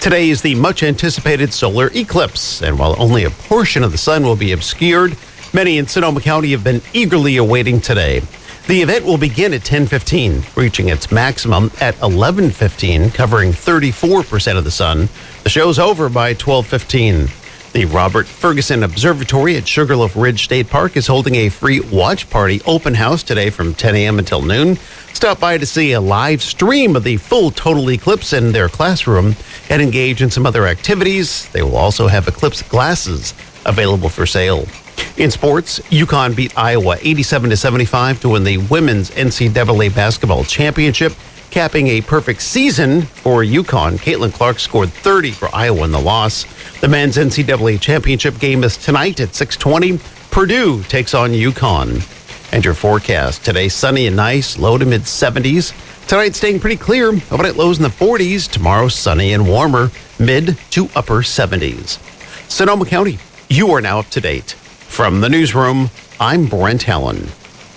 Today is the much-anticipated solar eclipse, and while only a portion of the sun will be obscured, many in Sonoma County have been eagerly awaiting today. The event will begin at 10:15, reaching its maximum at 11:15, covering 34% of the sun. The show's over by 12:15. The Robert Ferguson Observatory at Sugarloaf Ridge State Park is holding a free watch party open house today from 10 a.m. until noon. Stop by to see a live stream of the full total eclipse in their classroom and engage in some other activities. They will also have eclipse glasses available for sale. In sports, UConn beat Iowa 87-75 to win the women's NCAA basketball championship, capping a perfect season for UConn. Caitlin Clark scored 30 for Iowa in the loss. The men's NCAA championship game is tonight at 6:20. Purdue takes on UConn. And your forecast, today sunny and nice, low to mid-70s. Tonight staying pretty clear, overnight lows in the 40s. Tomorrow sunny and warmer, mid to upper 70s. Sonoma County, you are now up to date. From the newsroom, I'm Brent Allen.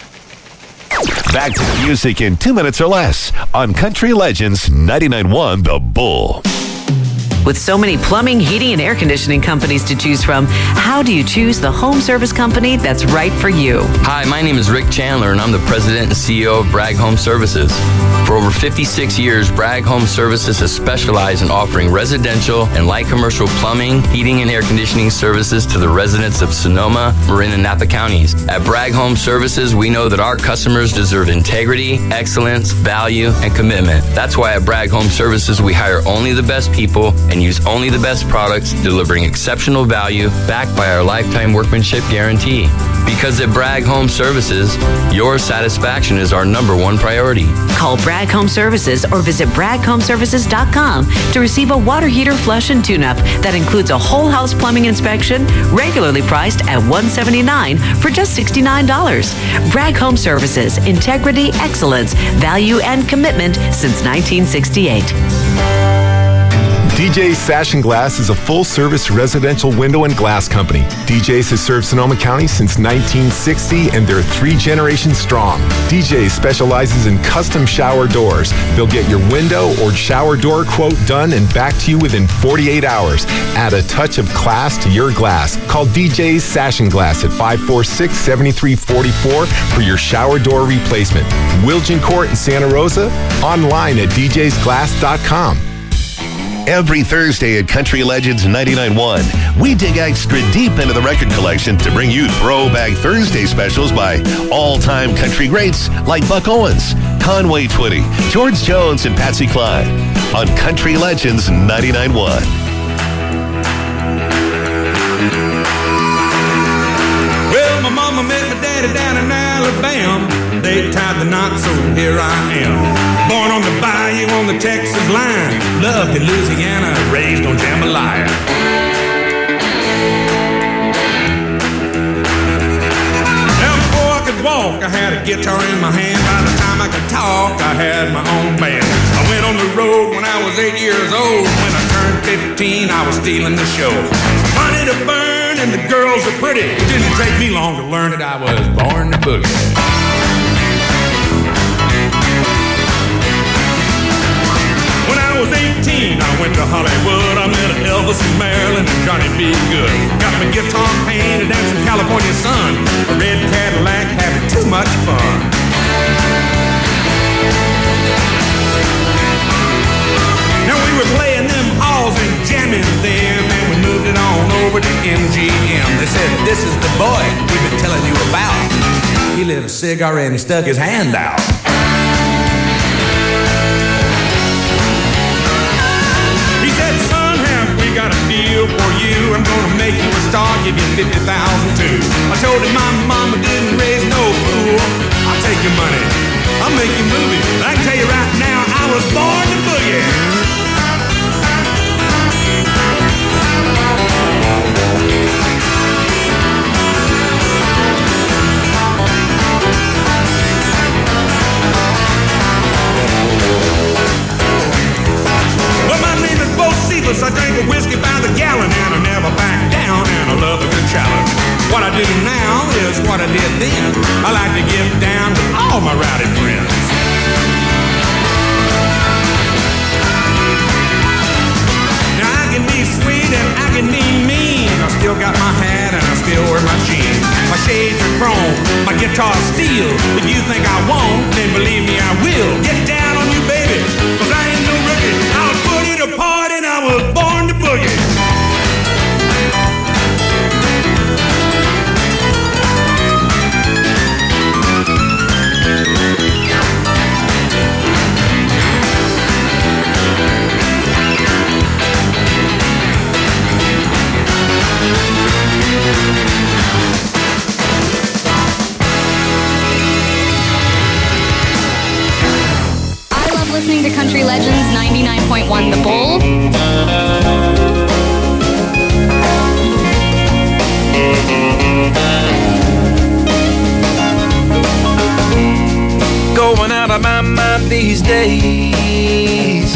Back to the music in 2 minutes or less on Country Legends 99.1 The Bull. With so many plumbing, heating, and air conditioning companies to choose from, how do you choose the home service company that's right for you? Hi, my name is Rick Chandler, and I'm the president and CEO of Bragg Home Services. For over 56 years, Bragg Home Services has specialized in offering residential and light commercial plumbing, heating, and air conditioning services to the residents of Sonoma, Marin, and Napa counties. At Bragg Home Services, we know that our customers deserve integrity, excellence, value, and commitment. That's why at Bragg Home Services, we hire only the best people and use only the best products, delivering exceptional value backed by our lifetime workmanship guarantee. Because at Bragg Home Services, your satisfaction is our #1 priority. Call Bragg Home Services or visit BraggHomeservices.com to receive a water heater, flush, and tune-up that includes a whole house plumbing inspection, regularly priced at $179 for just $69. Bragg Home Services, integrity, excellence, value, and commitment since 1968. DJ's Sash and Glass is a full-service residential window and glass company. DJ's has served Sonoma County since 1960, and they're 3 generations strong. DJ's specializes in custom shower doors. They'll get your window or shower door quote done and back to you within 48 hours. Add a touch of class to your glass. Call DJ's Sash and Glass at 546-7344 for your shower door replacement. Wilgen Court in Santa Rosa, online at djsglass.com. Every Thursday at Country Legends 99.1, we dig extra deep into the record collection to bring you Throwback Thursday specials by all-time country greats like Buck Owens, Conway Twitty, George Jones, and Patsy Cline on Country Legends 99.1. Well, my mama met my daddy down in Alabama. They tied the knot, so here I am. Born on the bayou on the Texas line. Loved in Louisiana, raised on jambalaya. Now before I could walk, I had a guitar in my hand. By the time I could talk, I had my own band. I went on the road when I was 8 years old. When I turned 15, I was stealing the show. Money to burn and the girls are pretty. It didn't take me long to learn that I was born to boogie. When I was 18, I went to Hollywood. I met Elvis and Marilyn and Johnny B. Good. Got my guitar painted and some California sun. A red Cadillac, having too much fun. Now we were playing them halls and jamming them, and we moved it on over to MGM. They said, this is the boy we've been telling you about. He lit a cigar and he stuck his hand out. Got a deal for you. I'm gonna make you a star, give you 50,000 too. I told him my mama didn't raise no fool. I'll take your money, I'll make you movies. I can tell you right now, I was born to boogie. I drink a whiskey by the gallon and I never back down, and I love a good challenge. What I do now is what I did then. I like to get down with all my rowdy friends. guitar steel. If you think I won't, then believe me, I will. Get down on you, baby, 'cause I ain't no rookie. I was put in a party and I was born to boogie. Listening to Country Legends 99.1 The Bull. Going out of my mind these days,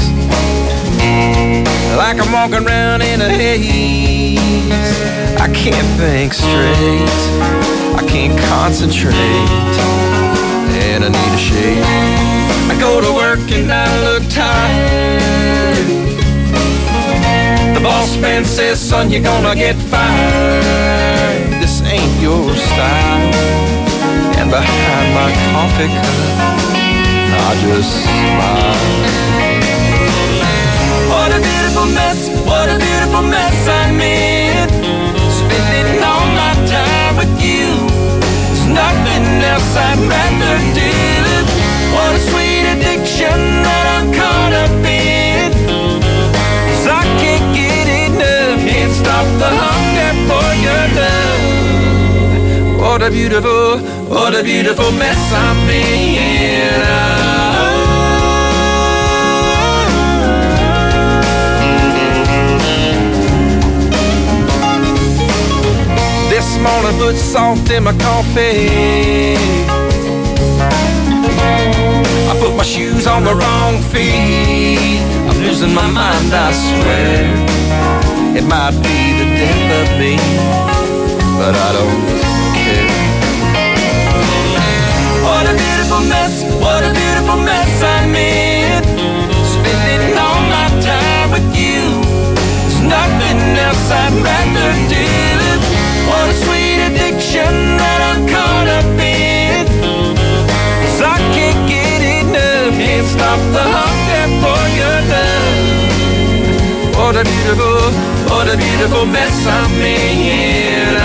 like I'm walking around in a haze. I can't think straight, I can't concentrate, and I need a shave. I go to work and I look tired. The boss man says, son, you're gonna get fired. This ain't your style. And behind my coffee cup, I just smile. What a beautiful mess, what a beautiful mess I'm in. Spending all my time with you. There's nothing else I'd rather do. What a sweet addiction that I'm caught up in. 'Cause I can't get enough, can't stop the hunger for your love. What a beautiful mess I'm in. This morning put salt in my coffee. I put my shoes on the wrong feet. I'm losing my mind, I swear. It might be the death of me, but I don't care. What a beautiful mess, what a beautiful mess I'm in. Spending all my time with you. There's nothing else I'd rather do. What a sweet addiction that I'm caught up in. 'Cause I can't get enough, can't stop the hunger for your love. What a beautiful mess I'm in.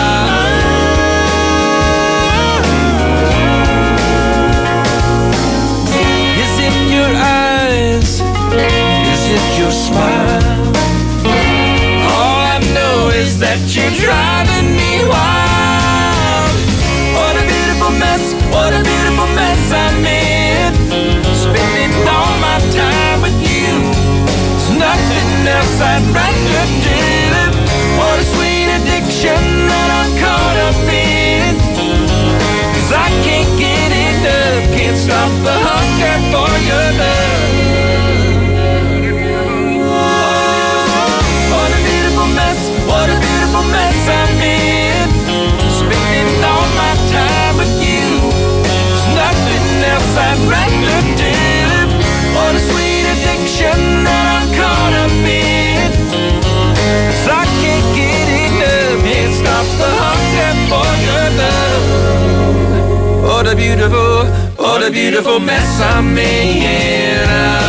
Is it your eyes? Is it your smile? All I know is that you're driving me wild. What a beautiful mess, what a beautiful mess I'm in. Spending all my time with you. There's nothing else I'd rather do. What a sweet addiction that I'm caught up in. 'Cause I can't get enough, can't stop the hunger for your love. What a beautiful mess, what a beautiful mess I'm in. Spending all my time with you. There's nothing else I'd rather do. What a sweet addiction that I'm caught up in. 'Cause I can't get enough, can't stop the hunger for your love. What a beautiful mess I'm in.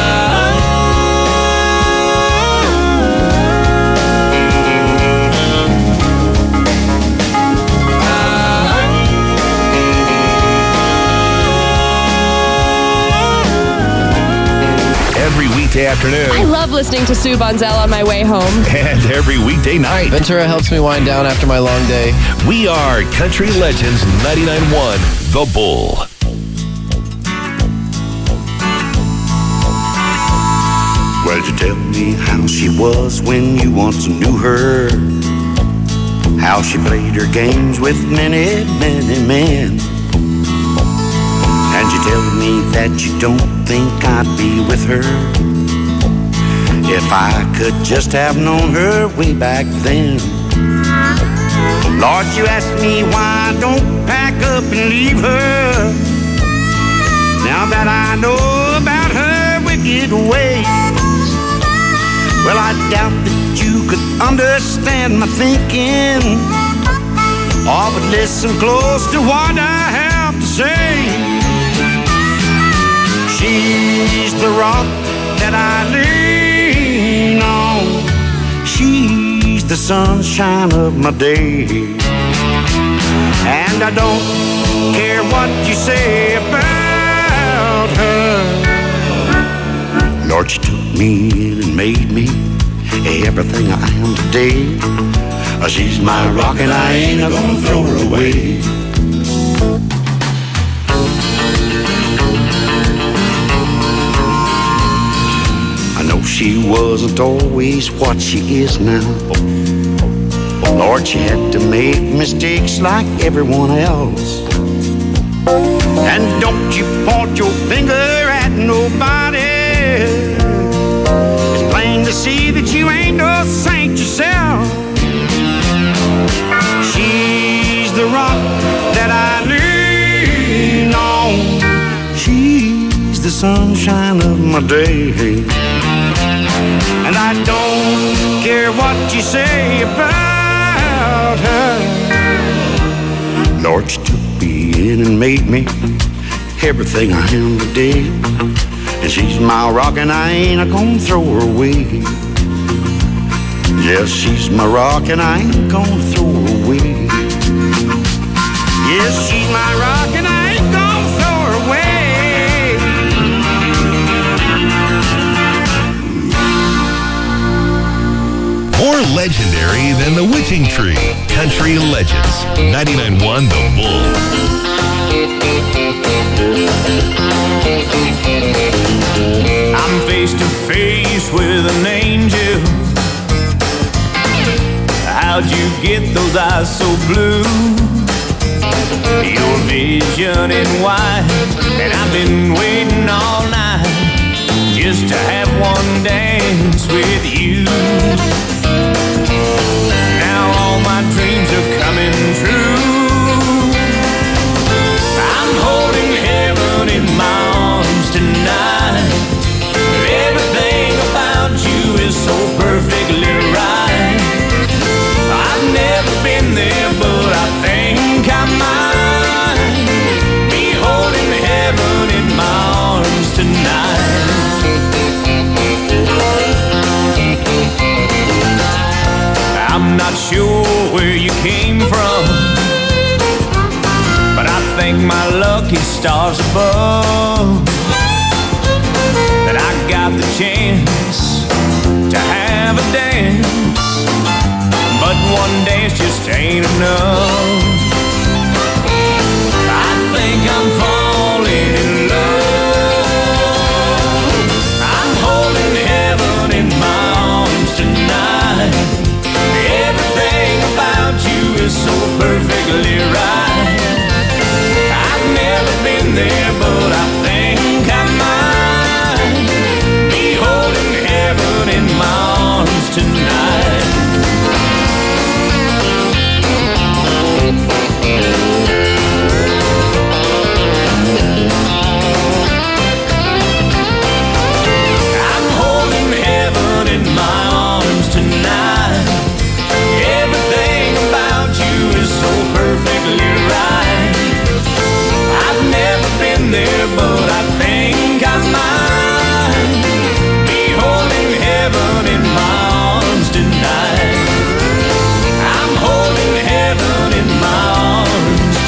Every weekday afternoon. I love listening to Sue Bonzel on my way home. And every weekday night. Ventura helps me wind down after my long day. We are Country Legends 99.1 The Bull. Well, you tell me how she was when you once knew her, how she played her games with many, many men. And you tell me that you don't think I'd be with her if I could just have known her way back then. Lord, you ask me why I don't pack up and leave her, now that I know about her wicked ways. Well, I doubt that you could understand my thinking. Oh, but listen close to what I have say. She's the rock that I lean on. She's the sunshine of my day. And I don't care what you say about her. Lord, she took me in and made me everything I am today. She's my rock and I ain't gonna throw her away. I know she wasn't always what she is now. Lord, she had to make mistakes like everyone else. And don't you point your finger at nobody. It's plain to see that you ain't no saint yourself. She's the rock that I lean on. She's the sunshine of my day. And I don't care what you say about her. Lord, she took me in and made me everything I am today. And she's my rock and I ain't gonna throw her away. Yes, she's my rock and I ain't gonna throw her away. Yes, she's my rock and I ain't gonna throw her away. More legendary than the Witching Tree. Country Legends. 99.1 The Bull. I'm face to face with an angel. How'd you get those eyes so blue? Your vision in white, and I've been waiting all night just to have one dance with you. Now all my dreams are coming true. I'm holding heaven in my arms tonight. Everything about you is so perfectly right. I've never been there, but I think I might be holding heaven in my arms tonight. I'm not sure where you came from, but I thank my lucky stars above that I got the chance to have a dance. But one dance just ain't enough. I think I'm falling in love. I'm holding heaven in my arms tonight. Everything about you is so perfectly right. I've never been there, but I think I might be holding heaven in my arms tonight. I'm holding heaven in my arms tonight. Everything about you is so perfectly right. I've never been there, but I think I might be holding heaven in my arms tonight. I'm holding heaven in my arms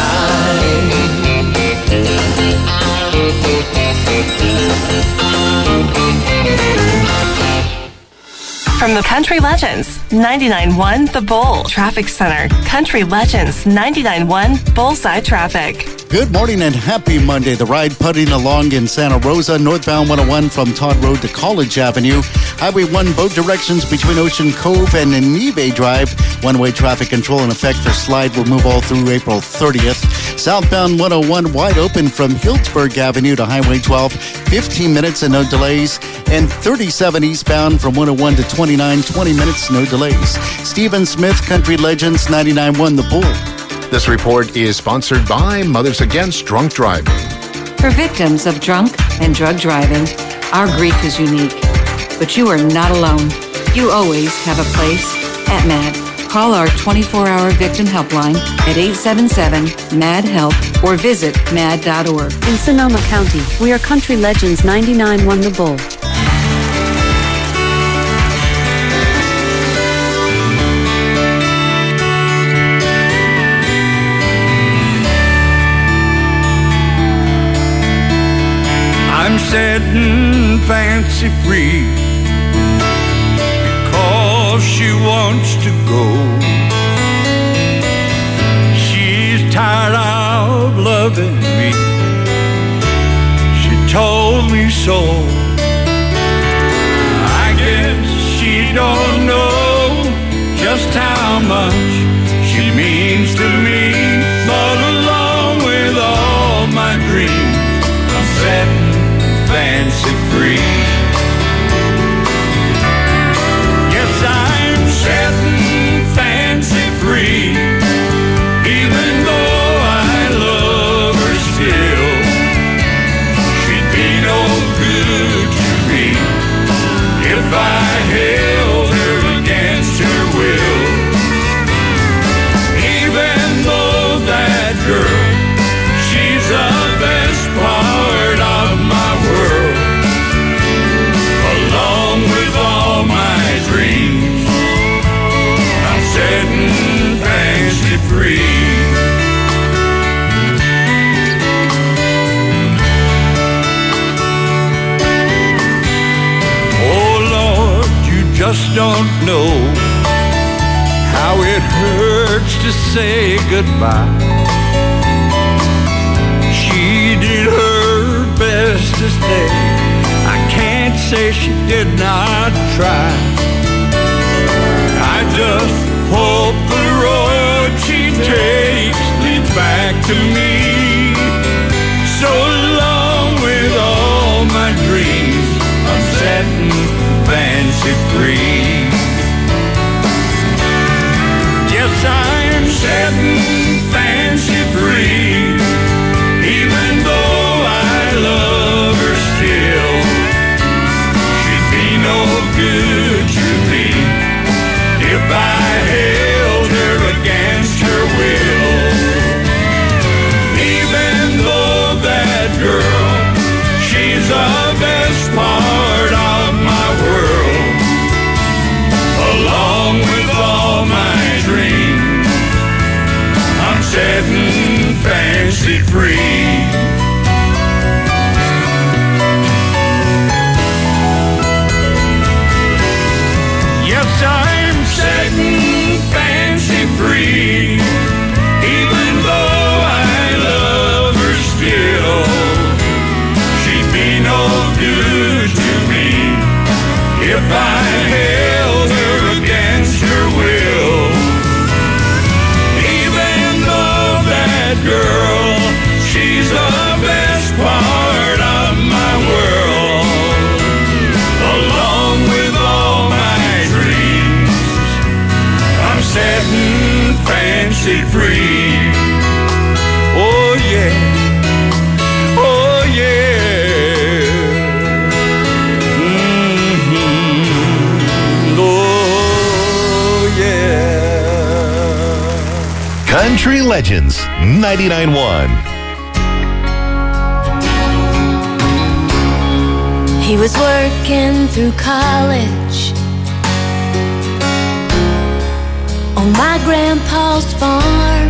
tonight. From the Country Legends, 99.1 The Bull Traffic Center. Country Legends, 99.1 Bullseye Traffic. Good morning and happy Monday. The ride putting along in Santa Rosa, northbound 101 from Todd Road to College Avenue. Highway 1 both directions between Ocean Cove and Neve Drive. One-way traffic control in effect for slide will move all through April 30th. Southbound 101 wide open from Hillsburg Avenue to Highway 12. 15 minutes and no delays. And 37 eastbound from 101 to 29, 20 minutes, no delays. Stephen Smith, Country Legends, 99.1 The Bull. This report is sponsored by Mothers Against Drunk Driving. For victims of drunk and drug driving, our grief is unique. But you are not alone. You always have a place at MAD. Call our 24-hour victim helpline at 877-MAD-HELP or visit mad.org. In Sonoma County, we are Country Legends 99.1 The Bull. I'm setting fancy free because she wants to go. She's tired of loving me. She told me so. I guess she don't know just how much she means to me. But along with all my dreams, I'm setting fancy free. Yes, I'm setting fancy free, even though I love her still. She'd be no good to me if I held her against her will. Even though that girl, she's the best part of my world. Along with all my dreams, I'm setting fancy free. Oh Lord, you just don't know how it hurts to say goodbye. She did her best to stay. I can't say she did not try. I just hope the road she takes leads back to me. So along with all my dreams, I'm setting fancy free. Yes, I'm setting fancy free, even though I love her still. She'd be no good to me if I held her against her will. Even though that girl, she's the best part of my world. Along with all my dreams, I'm setting fancy free. Yes, I'm setting fancy free, even though I love her still. She'd be no good to me if I held her against her will. Even though that girl, she's the best part of my world. Along with all my dreams, I'm setting fancy free. Oh yeah, oh yeah. Oh yeah. Country Legends 99.1. He was working through college on my grandpa's farm.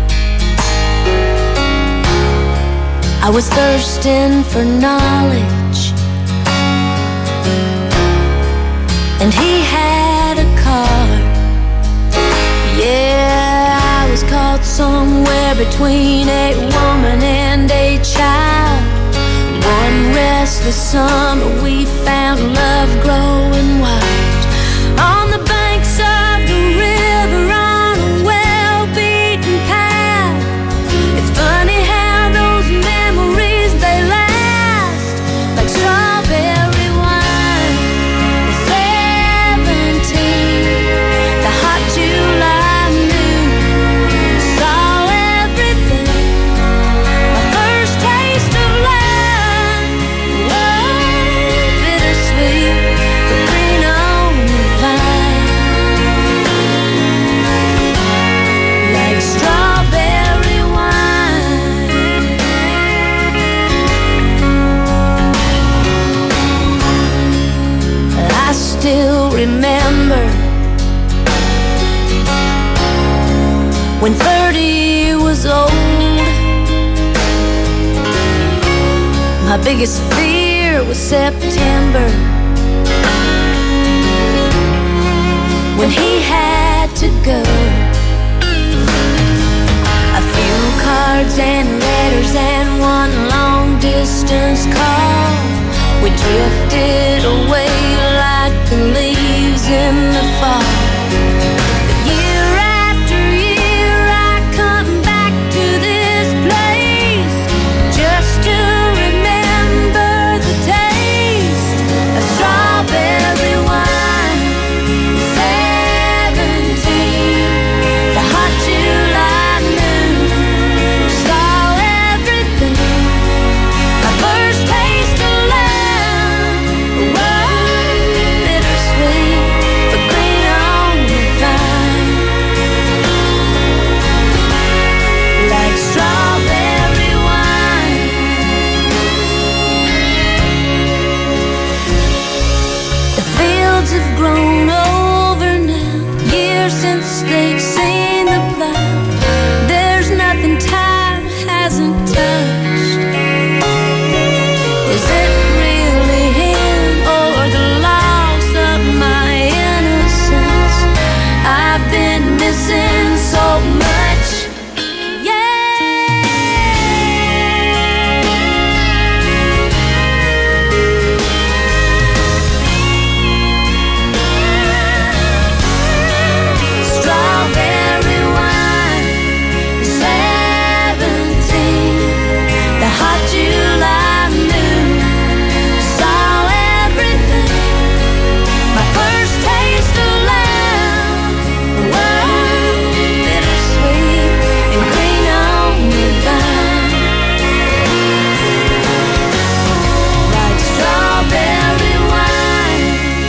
I was thirsting for knowledge, and he had a car. Yeah, I was caught somewhere between a woman and a child. One restless summer we found love growing wild on the banks of the river on a well-beaten path. It's funny how those memories, they last like strawberry wine. At 17, the hot July noon saw everything. My first taste of love, bittersweet, but green on remember when 30 was old. My biggest fear was September, when he had to go. A few cards and letters and one long distance call. We drifted away like the leaves in the fall. But year after year I come back to this place just to remember the taste of strawberry wine. 17, the hot July moon saw everything. My first taste of love was bittersweet, but green on the vine, like strawberry wine. The fields have grown over now, years since they've seen the plow. There's nothing time hasn't touched. Is it really him or the loss of my innocence? I've been missing so much. Strawberry wine, 17, the hot July moon saw everything. My first taste of love was bittersweet and green on the vine, like strawberry wine,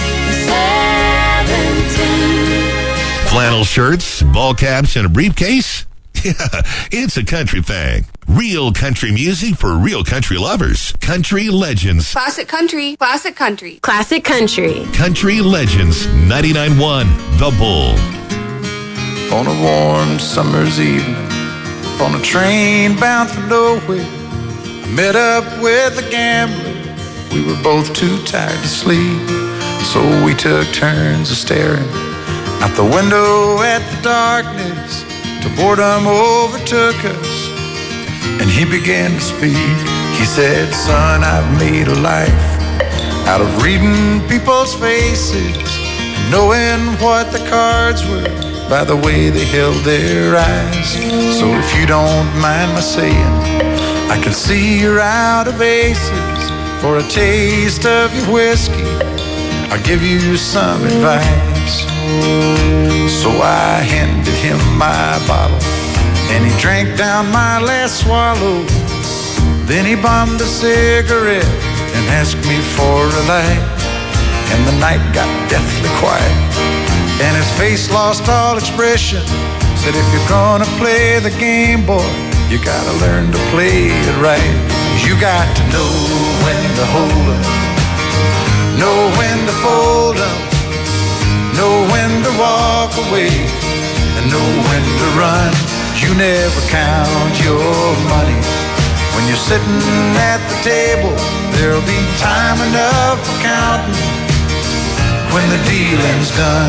17. Flannel shirts, ball caps, and a briefcase? Yeah, it's a country thing. Real country music for real country lovers. Country Legends. Classic country, classic country, classic country. Country Legends 99.1 The Bull. On a warm summer's evening, on a train bound for nowhere, I met up with a gambler. We were both too tired to sleep, so we took turns of staring out the window at the darkness till boredom overtook us, and he began to speak. He said, "Son, I've made a life out of reading people's faces and knowing what the cards were by the way they held their eyes. So if you don't mind my saying, I can see you're out of aces. For a taste of your whiskey, I'll give you some advice." So I handed him my bottle, and he drank down my last swallow. Then he bummed a cigarette and asked me for a light, and the night got deathly quiet, and his face lost all expression. Said, "If you're gonna play the game, boy, you gotta learn to play it right. You got to know when to hold 'em, know when to fold 'em, know when to walk away, and know when to run. You never count your money. When you're sitting at the table, there'll be time enough for counting when the dealing's done."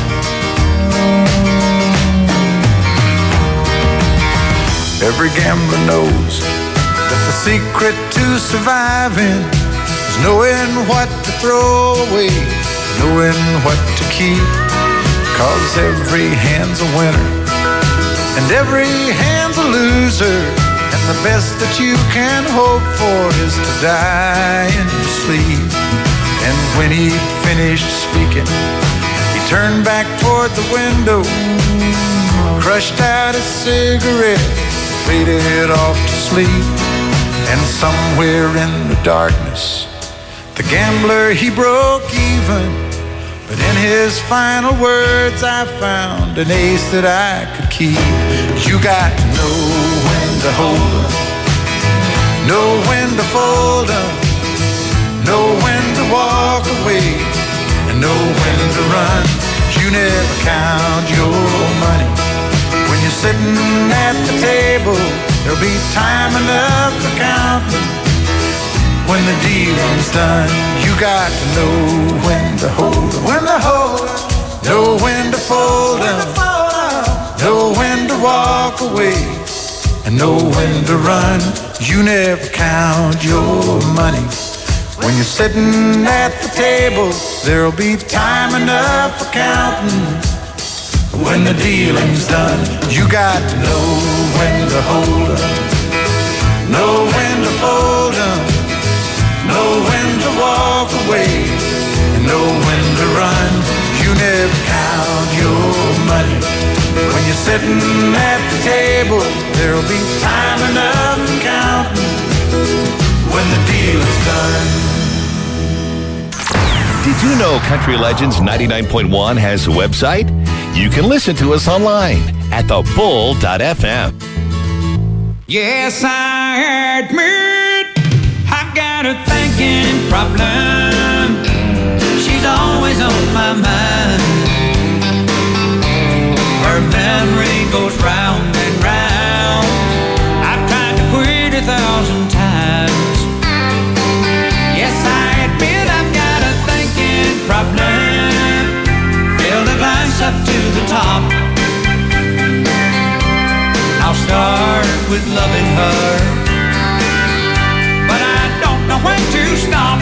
Every gambler knows that the secret to surviving is knowing what to throw away, knowing what to keep. 'Cause every hand's a winner and every hand's a loser, and the best that you can hope for is to die in your sleep. And when he finished speaking, he turned back toward the window, crushed out his cigarette, faded off to sleep. And somewhere in the darkness, the gambler, he broke even. But in his final words, I found an ace that I could keep. You got to know when to hold 'em, know when to fold 'em, know when to walk away, and and know when to run. You never count your money. When you're sitting at the table, there'll be time enough for counting. When the dealing's done, you got to know when to hold 'em. When to hold 'em. Know when to fold 'em. Know when to walk away. And know when to run. You never count your money. When you're sitting at the table, there'll be time enough for counting. When the dealing's done, you got to know when to hold 'em. Know when to fold 'em. Know when to walk away. And know when to run. You never count your money. When you're sitting at the table, there'll be time enough for counting. When the deal is done. Did you know Country Legends 99.1 has a website? You can listen to us online at thebull.fm. Yes, I admit I've got a thinking problem. She's always on my mind. Her memory goes round and round. I've tried to quit 1,000 times. Yes, I admit I've got a thinking problem. Fill the glass up to the top. I'll start with loving her, but I don't know when to stop.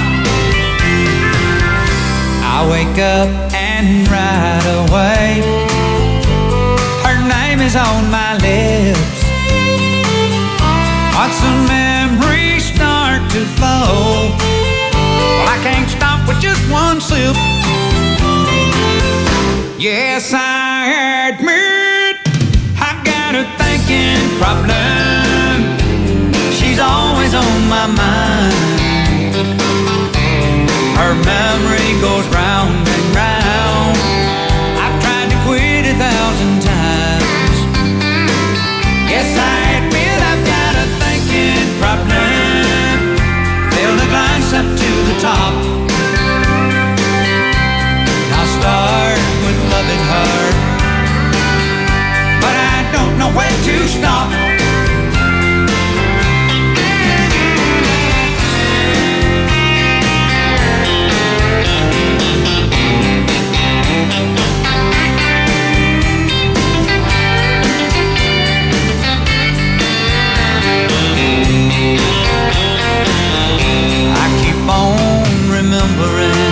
I wake up and right away her name is on my lips. Once the memories start to flow, well, I can't stop with just one sip. Yes, I admit I've got a thinking problem. She's always on my mind. Her memory goes round and round. I've tried to quit 1,000 times. Yes, I admit I've got a thinking problem. Fill the glass up to the top. I'll start with loving her, but I don't know when to stop. I keep on remembering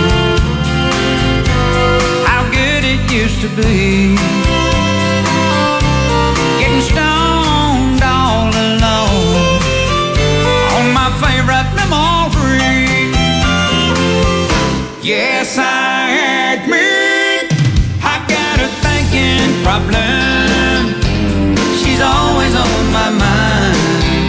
how good it used to be. Getting stoned all alone on my favorite memory. Yes, I admit I've got a thinking problem. She's always on my mind.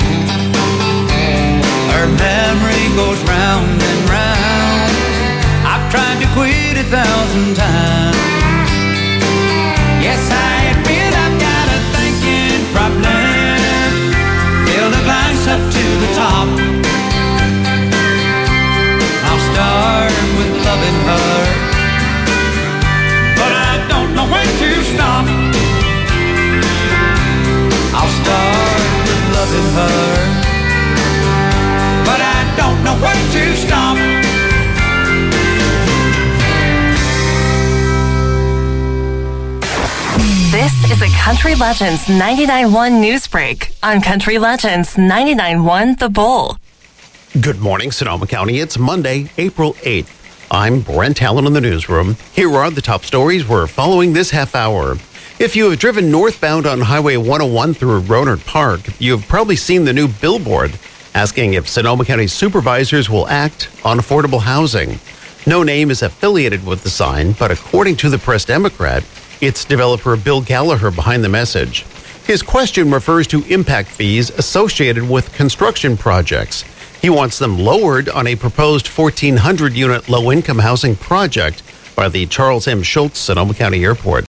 Her memory goes round and round. I've tried to quit 1,000 times. Yes, I admit I've got a thinking problem. Fill the glass up to the top. I'll start with loving her, but I don't know when to stop. I'll start with loving her, but I don't know when to stop. This is a Country Legends 99.1 news break on Country Legends 99.1 The Bull. Good morning, Sonoma County. It's Monday, April 8th. I'm Brent Allen in the newsroom. Here are the top stories we're following this half hour. If you have driven northbound on Highway 101 through Rohnert Park, you've probably seen the new billboard asking if Sonoma County supervisors will act on affordable housing. No name is affiliated with the sign, but according to the Press-Democrat, it's developer Bill Gallagher behind the message. His question refers to impact fees associated with construction projects. He wants them lowered on a proposed 1,400-unit low-income housing project by the Charles M. Schultz Sonoma County Airport.